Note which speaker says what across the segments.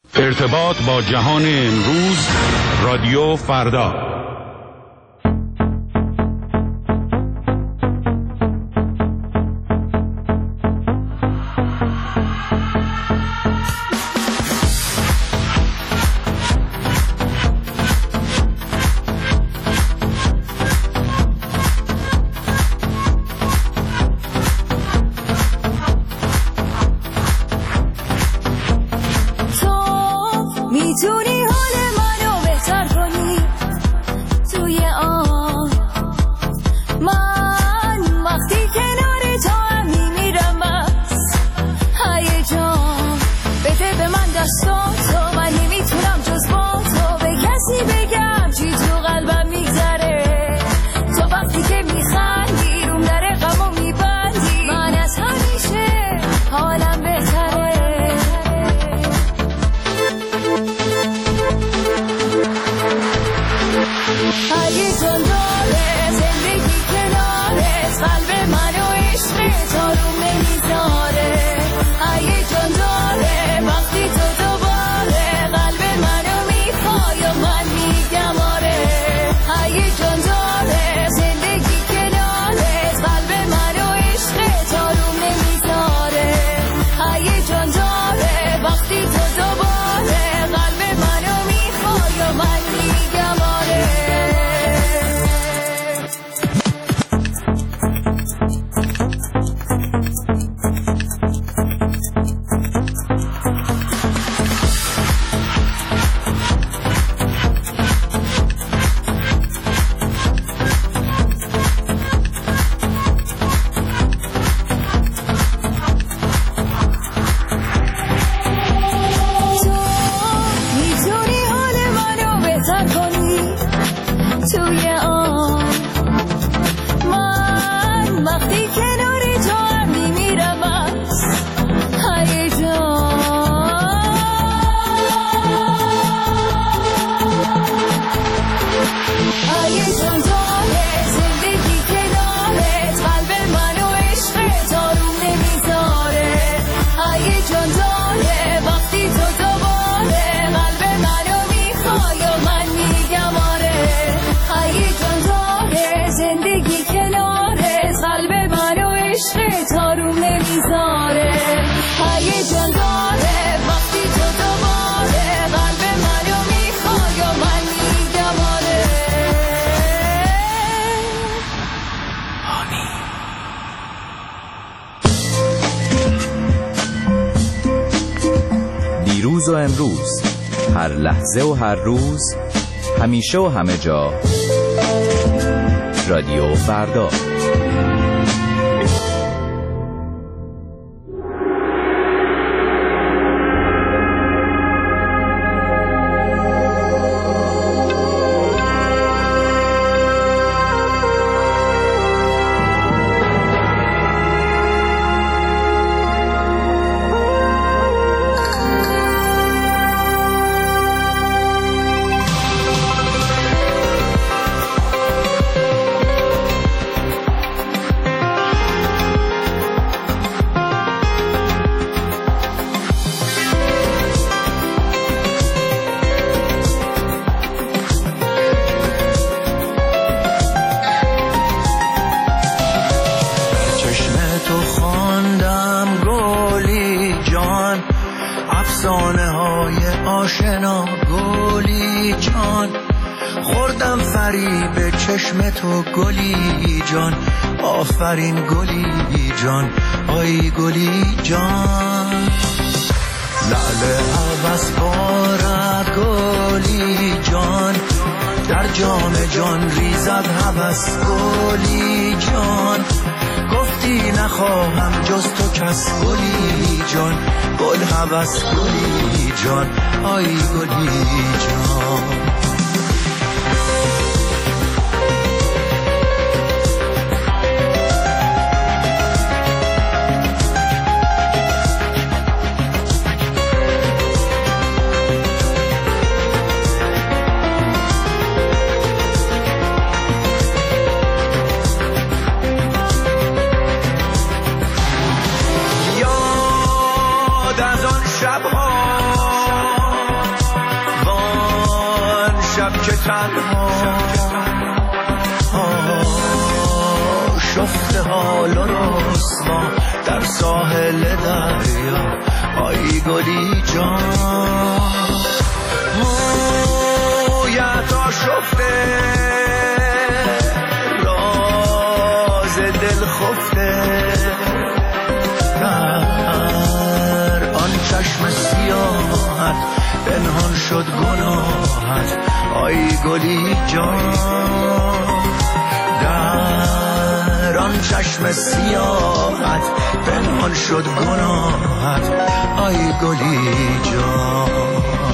Speaker 1: ارتباط با جهان امروز، رادیو فردا.
Speaker 2: میتونی حال منو بهتر کنی توی آن من وقتی کنار تو هم میمیرم از هیجان بده به من دستاتو من نمیتونم جز با تو به کسی بگم چی تو قلبم میگذره تو وقتی که میخندی روم در غمو میبندی من از همیشه حالم بهتره هیجان داره زندگی کنارت قلب منو عشقت آروم نمیذاره هیجان داره وقتی تو دوباره قلب منو میخوای و من میگم آره هیجان داره زندگی کنارت قلب منو عشقت آروم نمیذاره هیجان داره وقتی تو دوباره قلب منو میخوای و من میگم آره توی آن من وقتی کنار تو هم میمیرم از هیجان هیجان داره زندگی کنارت قلب منو عشقت آروم نمیذاره هیجان داره وقتی تو دوباره قلب منو میخوای و من میگم آره هیجان داره زندگی کنارت قلب منو عشقت آروم نمیذاره هیجان داره وقتی تو دوباره قلب منو میخوای و من میگم آره
Speaker 3: دیروز و امروز، هر لحظه و هر روز، همیشه و همه جا، رادیو فردا.
Speaker 4: افسانه های آشنا گلی جان خوردم فریب چشم تو گلی جان آفرین گلی جان آی گلی جان لعل عوض بارد گلی جان در جام جان ریزد هوس گلی جان گفتی نخواهم جز تو کس گلی جان گل هوس گلی جان آی گلی جان شبها تنها شفته حال و رسوا در ساحل دریا آی گلی جان مویت آشفته راز دل خفته در آن چشم سیاحت پنهان شد گناهت آی گلی جان در آن چشم سیاحت پنهان شد گناهت آی گلی جان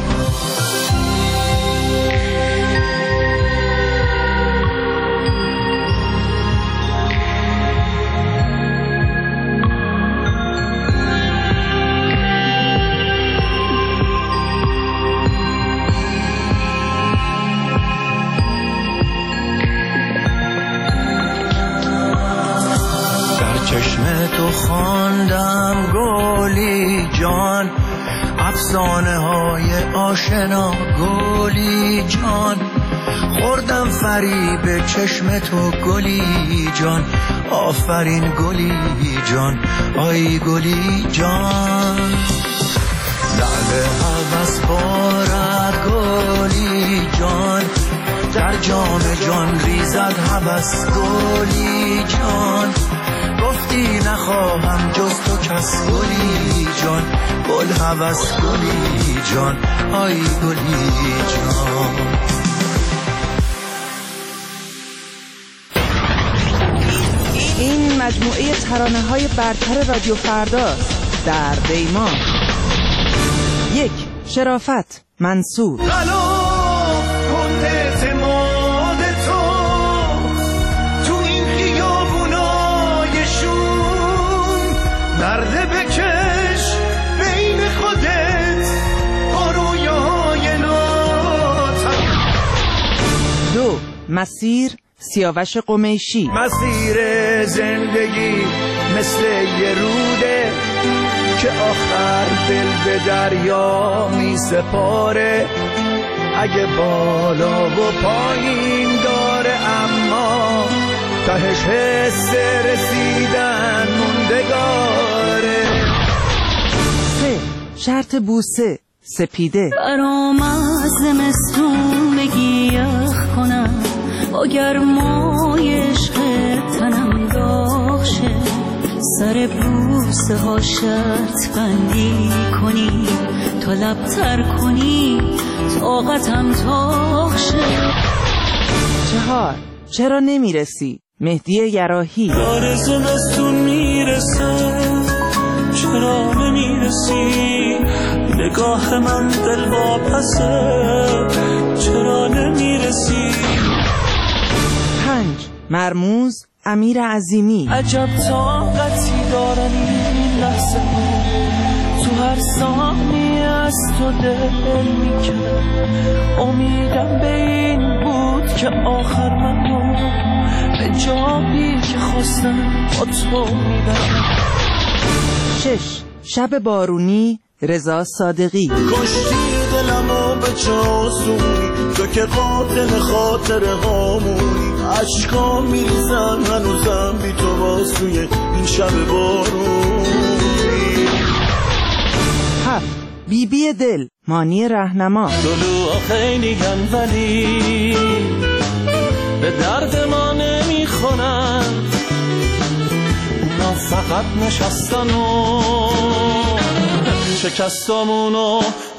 Speaker 4: چشم تو خواندم گلی جان افسانه های آشنا گلی جان خوردم فریب چشم تو گلی جان آفرین گلی جان آی گلی جان لعل هوس بارد گلی جان در جام جان ریزد هوس گلی جان گفتی نخواهم جز تو کس گلی جان گل هوس گلی جان آی گلی جان
Speaker 5: این مجموعه ترانه‌های برتر رادیو فرداست در دیما. 1. شرافت منصور
Speaker 4: نرده بکش بین خودت با رویای ناتم.
Speaker 5: 2. مسیر سیاوش قمیشی
Speaker 4: مسیر زندگی مثل یه روده که آخر دل به دریا می سپاره اگه بالا و پایین داره اما تهش حس رسیدن موندگاره.
Speaker 5: 3. شرط بوسه سپیده
Speaker 2: برام از زمستون بگی یخ کنم با گرمای عشق تنم داغ شه سر بوسه ها شرط بندی کنی تا لبتر کنی طاقتم تاق شه.
Speaker 5: 4. چرا نمیرسی مهدی یراحی
Speaker 6: داره زمستون میرسه چرا نمیرسی نگاه من دل واپسه چرا نمیرسی.
Speaker 5: 5. مرموز امیر عظیمی
Speaker 6: عجب طاقتی دارن این لحظه ها تو هر ثانیه از تو دل میکنه امیدم به این بود که آخر من به جایی که خواستم با تو میبرم.
Speaker 5: 6. شب بارونی رضا صادقی
Speaker 6: کشتی دلمو به چاسونی تو که قاتل خاطر هامونی عشقا میریزن هنوزم بی تو واسوی این شب بارونی.
Speaker 5: 7. بیبی دل مانی رهنما
Speaker 6: دلوها خیلی گن ولی به درد ما نمیخونن اونا فقط نشستن و شکستامونو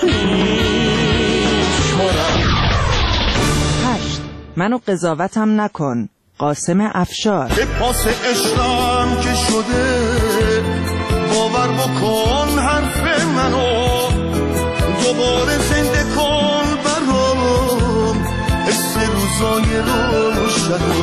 Speaker 6: میشمارن.
Speaker 5: 8. منو قضاوتم نکن قاسم افشار
Speaker 4: به پاس عشقم که شده باور بکن حرف منو دوباره زنده کن برام حس روزای روشنو.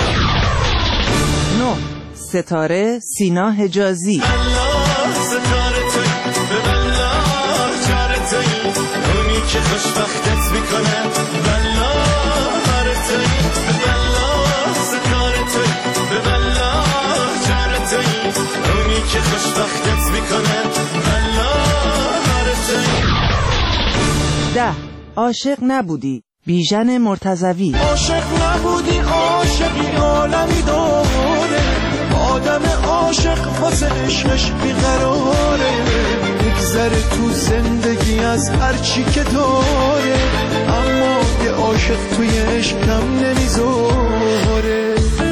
Speaker 5: 9. ستاره سینا حجازی
Speaker 6: الله ستاره توی به الله جاره توی اونی که خوشبختت میکنه بالله هره توی به الله ستاره توی به الله جاره توی اونی که خوشبختت میکنه بالله هره توی.
Speaker 5: 10. عاشق نبودی بیژن مرتضوی.
Speaker 6: عاشق نبودی عاشقی عالمی داره، آدم عاشق واسه عشقش بیقراره، میگذره تو زندگی از هر چی که داره، اما یه عاشق توی عشق کم نمیذاره.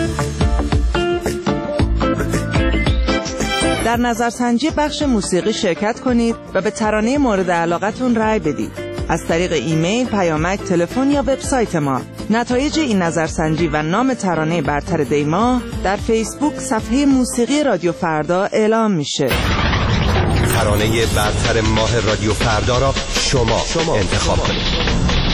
Speaker 5: در نظرسنجی بخش موسیقی شرکت کنید و به ترانه مورد علاقتون رأی بدید. از طریق ایمیل، پیامک، تلفن یا وبسایت ما. نتایج این نظرسنجی و نام ترانه برتر دیما در فیسبوک صفحه موسیقی رادیو فردا اعلام میشه.
Speaker 7: ترانه برتر ماه رادیو فردا را شما انتخاب کنید.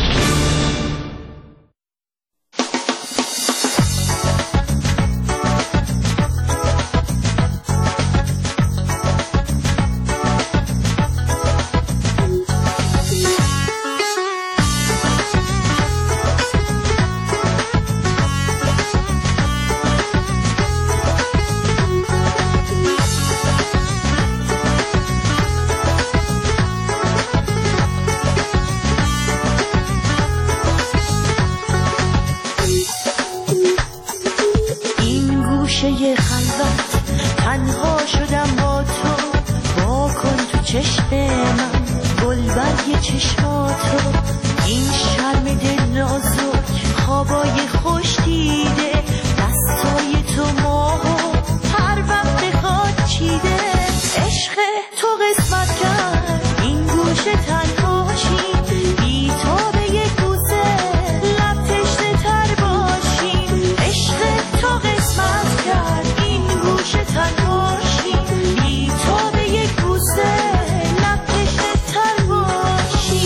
Speaker 8: گوشه خلوت تنها شدم با تو، با کن تو چشم من گلبرگ چشماتو، این شرم دل نازک خوابای خوش دیده، دستای تو ماهو هر وقت بخواد چیده، عشق تو قسمت کرد این گوشه تنهاشی، بی تو به یک بوسه لب تشنه تر باشی، عشق تو قسمت کرد این گوشه تنهاشی، بی تو به یک بوسه لب تشنه تر باشی.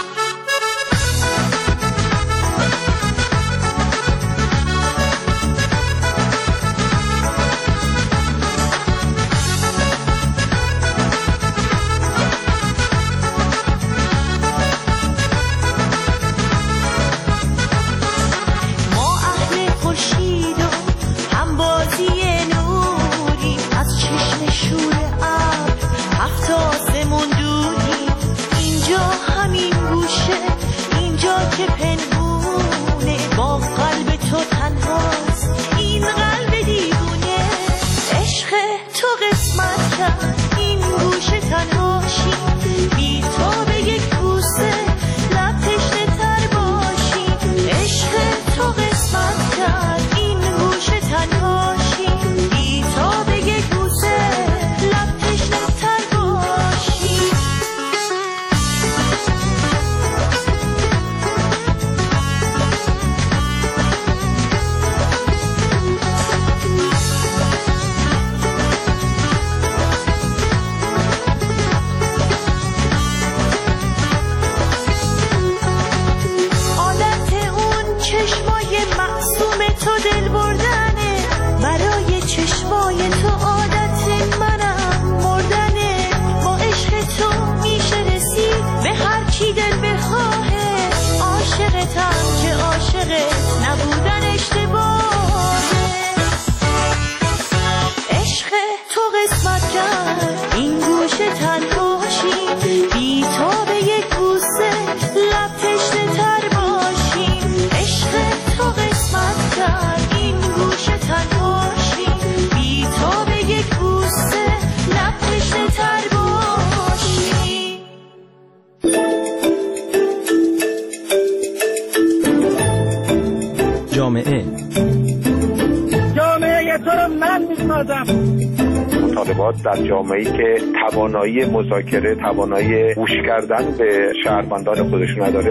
Speaker 8: که پنهونه با قلب تو تنهاست این قلب دیوونه، عشق تو قسمت کرد این گوشه تنهاشی، بی تو به یک بوسه لب تشنه تر باشی، عشق تو قسمت کرد این گوشه تنهاشی، بی تو به یک بوسه لب تشنه تر باشی. دل بردنه برای چشمای تو، عادت منم مردنه، با عشق تو میشه رسید به هر چی دل بخواهه، عاشقتم که عاشقت نبودن اشتباهه، عشق تو قسمت کرد این گوشه تنهاشی، بی تو به یک بوسه لب تشنه تر باشی، عشق تو قسمت کرد این گوشه تنهاشی، بی تو به یک بوسه لب تشنه تر باشی.
Speaker 9: جامعه تو رو من میسازم.
Speaker 10: مطالبات در جامعه‌ای که توانایی مذاکره، توانایی گوش کردن به شهروندان خودشون نداره.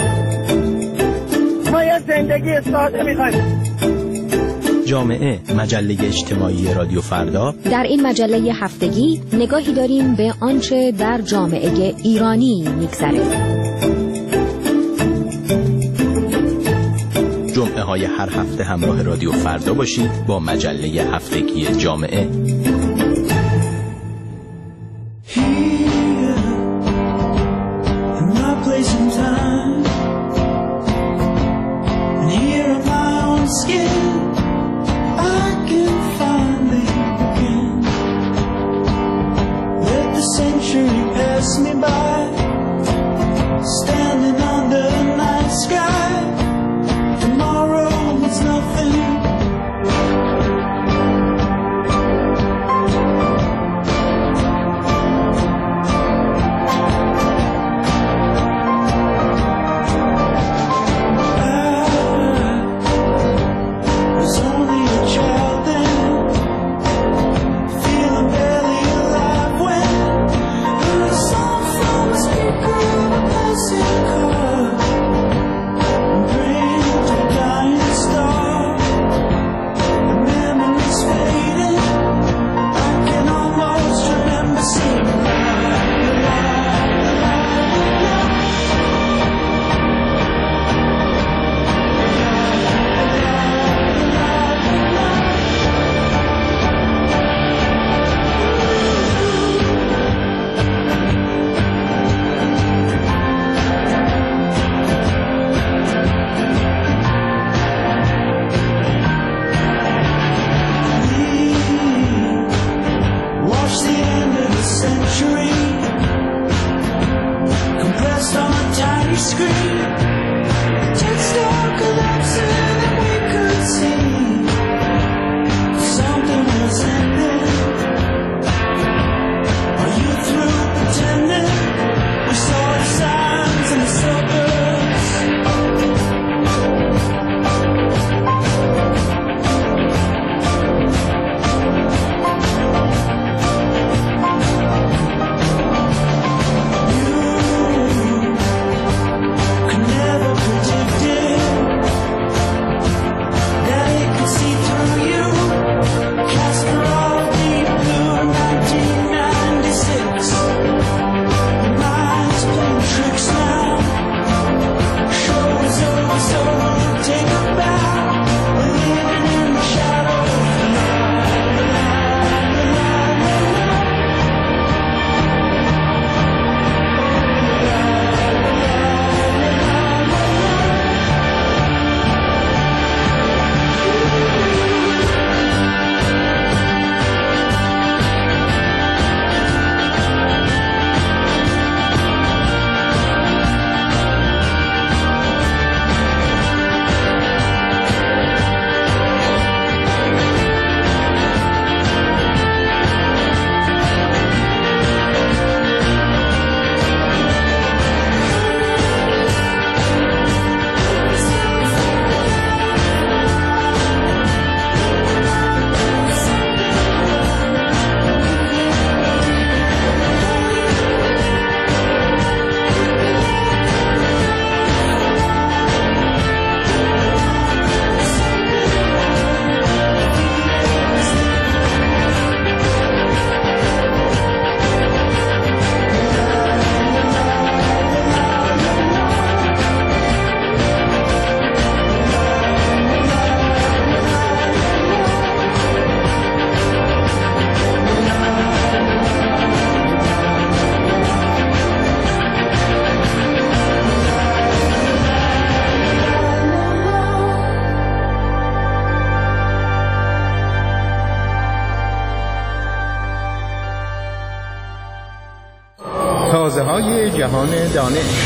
Speaker 9: ما یه زندگی ساده می‌خوایم.
Speaker 11: جامعه، مجله اجتماعی رادیو فردا.
Speaker 12: در این مجله هفتگی نگاهی داریم به آنچه در جامعه ایرانی می‌گذره.
Speaker 11: جمعه های هر هفته همراه رادیو فردا باشید با مجله هفتگی جامعه.
Speaker 6: Pass me by, standing under the night sky. screen. Jet star collapsing and we could see something was ending. Are you through pretending? We saw the signs in the suburbs.
Speaker 13: تازه‌های جهان دانش.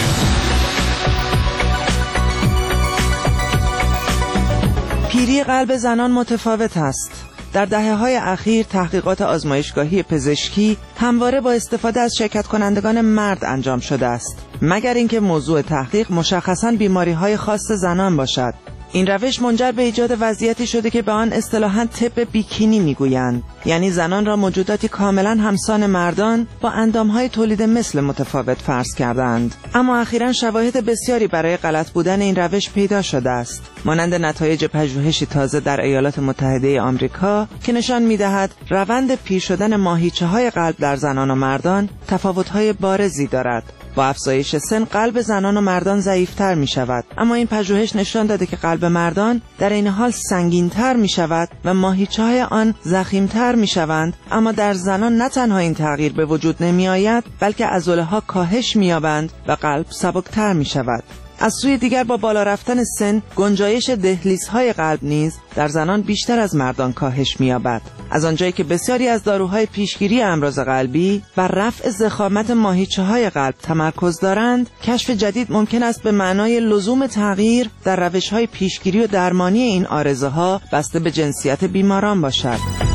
Speaker 5: پیری قلب زنان متفاوت است. در دهه‌های اخیر تحقیقات آزمایشگاهی پزشکی همواره با استفاده از شرکت کنندگان مرد انجام شده است، مگر اینکه موضوع تحقیق مشخصاً بیماری‌های خاص زنان باشد. این روش منجر به ایجاد وضعیتی شده که به آن اصطلاحاً طب بیکینی میگویند، یعنی زنان را موجوداتی کاملاً همسان مردان با اندامهای تولید مثل متفاوت فرض کردند. اما اخیراً شواهد بسیاری برای غلط بودن این روش پیدا شده است، مانند نتایج پژوهشی تازه در ایالات متحده آمریکا که نشان می‌دهد روند پیر شدن ماهیچه‌های قلب در زنان و مردان تفاوت‌های بارزی دارد. با افزایش سن قلب زنان و مردان ضعیف‌تر می‌شود، اما این پژوهش نشان داده که قلب مردان در این حال سنگین‌تر می‌شود و ماهیچه‌های آن ضخیم‌تر می‌شوند. اما در زنان نه تنها این تغییر به وجود نمی‌آید، بلکه عضله‌ها کاهش می‌یابند و قلب سبکتر می‌شود. از سوی دیگر با بالا رفتن سن گنجایش دهلیزهای قلب نیز در زنان بیشتر از مردان کاهش می‌یابد، از آنجایی که بسیاری از داروهای پیشگیری امراض قلبی بر رفع ضخامت ماهیچه‌های قلب تمرکز دارند. کشف جدید ممکن است به معنای لزوم تغییر در روش‌های پیشگیری و درمانی این عارضه‌ها بسته به جنسیت بیماران باشد.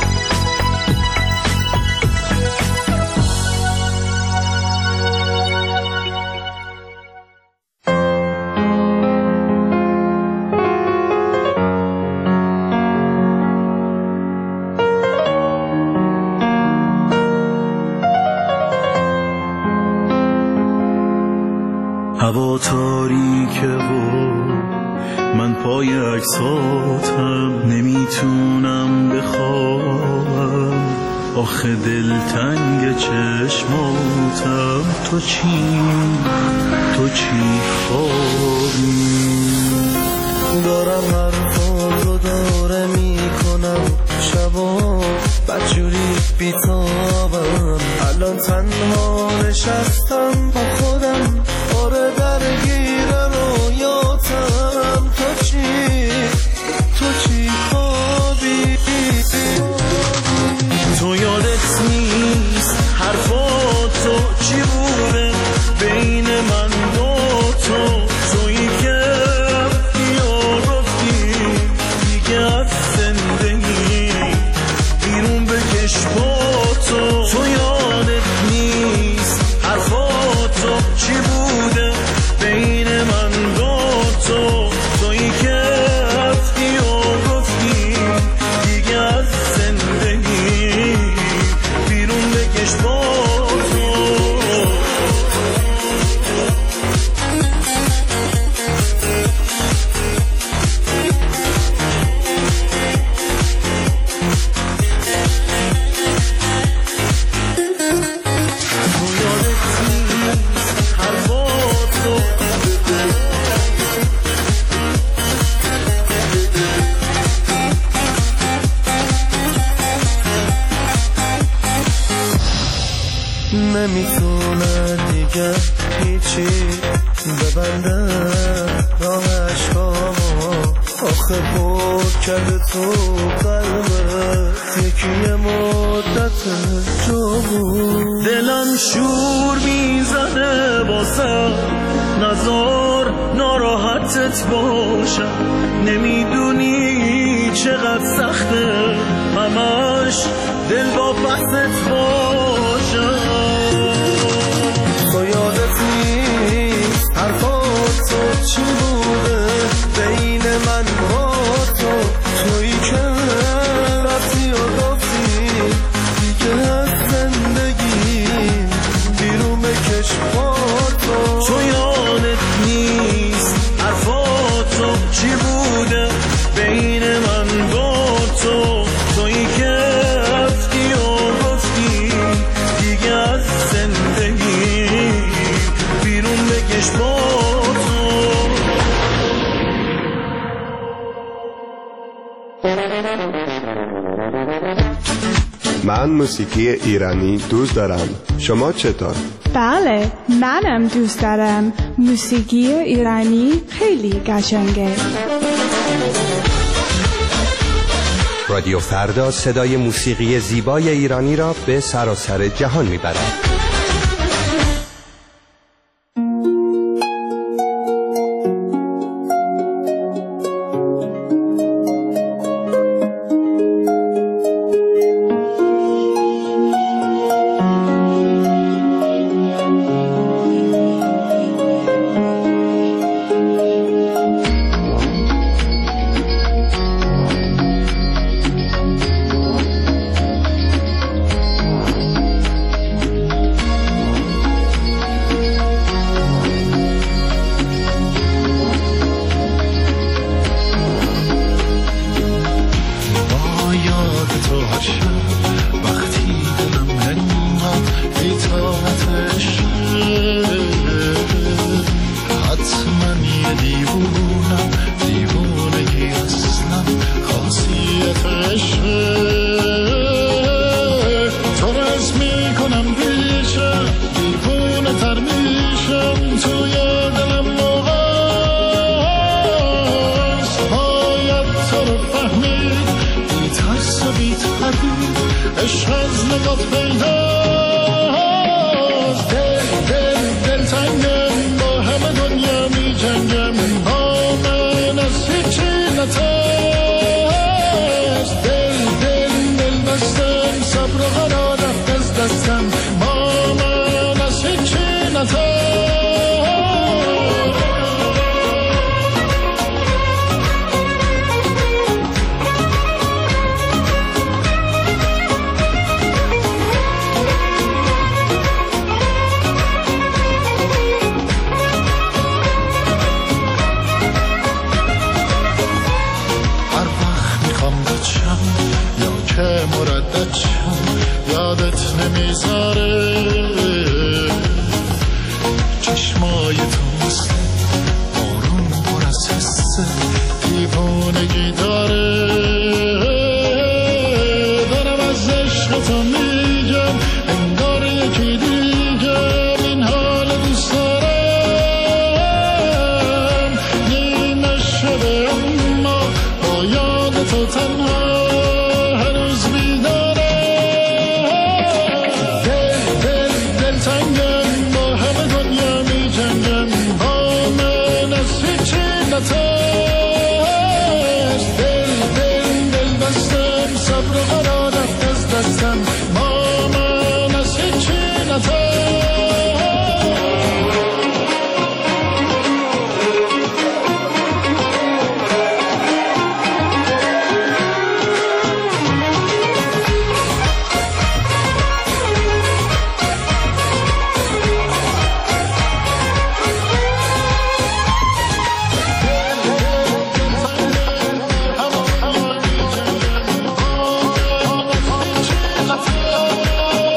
Speaker 6: هوا تاریکه و من پای عکساتم نمیتونم بخوابم، آخه دلتنگ چشماتم. تو چی خوابی؟
Speaker 14: دارم حرفاتو داره میکنم شبا بدجوری بیتابم، الان تنها نشستم با خودم، آره درگیر رویاتم. تو چی خوابی؟
Speaker 6: تو یادت نیست حرفاتو چی بوده بین من و
Speaker 14: دیگه هیچی ببندم راه عشقامو آخه بود کرده تو قلبت یکی مدت جو بود
Speaker 6: دلم شور میزنه باسم نزار ناراحتت باشم نمیدونی چقدر سخته همش دل با بستت باشم
Speaker 14: تو یادت نیست حرفات تو چی بوده بین من با تو تویی که رفتی و گفتی دیگه از زندگی بیرون بکش با تو
Speaker 6: یادت نیست حرفات تو چی بوده بین من با تو تویی که رفتی و گفتی دیگه از زندگی بیرون بکش با تو
Speaker 15: من موسیقی ایرانی دوست دارم. شما چطور؟
Speaker 16: بله منم دوست دارم. موسیقی ایرانی خیلی قشنگه.
Speaker 7: رادیو فردا صدای موسیقی زیبای ایرانی را به سراسر جهان میبرد.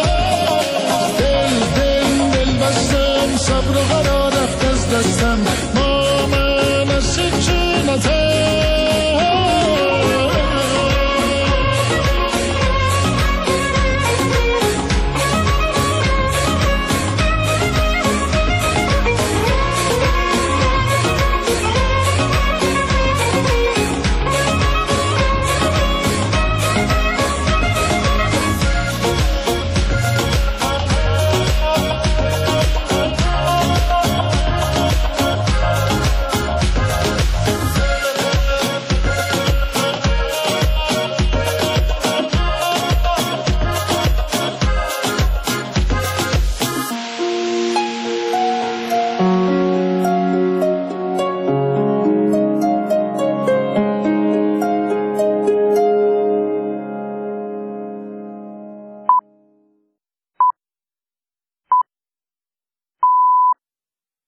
Speaker 14: صبر و قرار رفت از دستم